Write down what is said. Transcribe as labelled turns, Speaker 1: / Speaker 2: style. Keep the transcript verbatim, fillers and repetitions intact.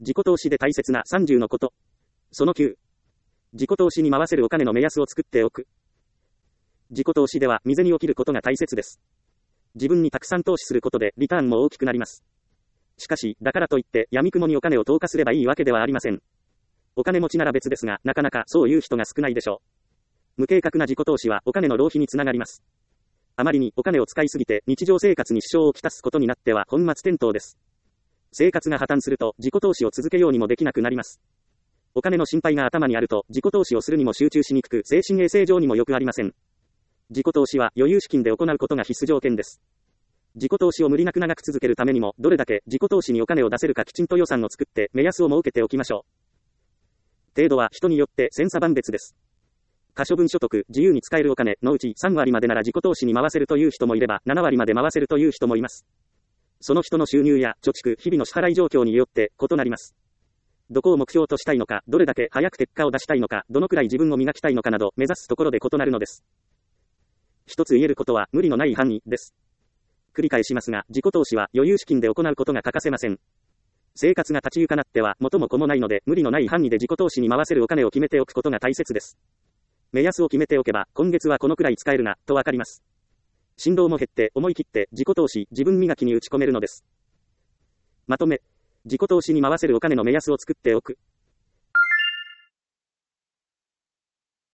Speaker 1: 自己投資で大切なさんじゅうのこと。そのきゅう。自己投資に回せるお金の目安を作っておく。自己投資では未然に起きることが大切です。自分にたくさん投資することでリターンも大きくなります。しかし、だからといって闇雲にお金を投下すればいいわけではありません。お金持ちなら別ですが、なかなかそういう人が少ないでしょう。無計画な自己投資はお金の浪費につながります。あまりにお金を使いすぎて日常生活に支障をきたすことになっては本末転倒です。生活が破綻すると自己投資を続けようにもできなくなります。お金の心配が頭にあると自己投資をするにも集中しにくく、精神衛生上にも良くありません。自己投資は余裕資金で行うことが必須条件です。自己投資を無理なく長く続けるためにも、どれだけ自己投資にお金を出せるかきちんと予算を作って目安を設けておきましょう。程度は人によって千差万別です。可処分所得、自由に使えるお金のうちさんわりまでなら自己投資に回せるという人もいれば、ななわりまで回せるという人もいます。その人の収入や貯蓄、日々の支払い状況によって異なります。どこを目標としたいのか、どれだけ早く結果を出したいのか、どのくらい自分を磨きたいのかなど、目指すところで異なるのです。一つ言えることは、無理のない範囲です。繰り返しますが、自己投資は余裕資金で行うことが欠かせません。生活が立ち行かなっては元も子もないので、無理のない範囲で自己投資に回せるお金を決めておくことが大切です。目安を決めておけば、今月はこのくらい使えるな、とわかります。振動も減って思い切って自己投資、自分磨きに打ち込めるのです。まとめ、自己投資に回せるお金の目安を作っておく。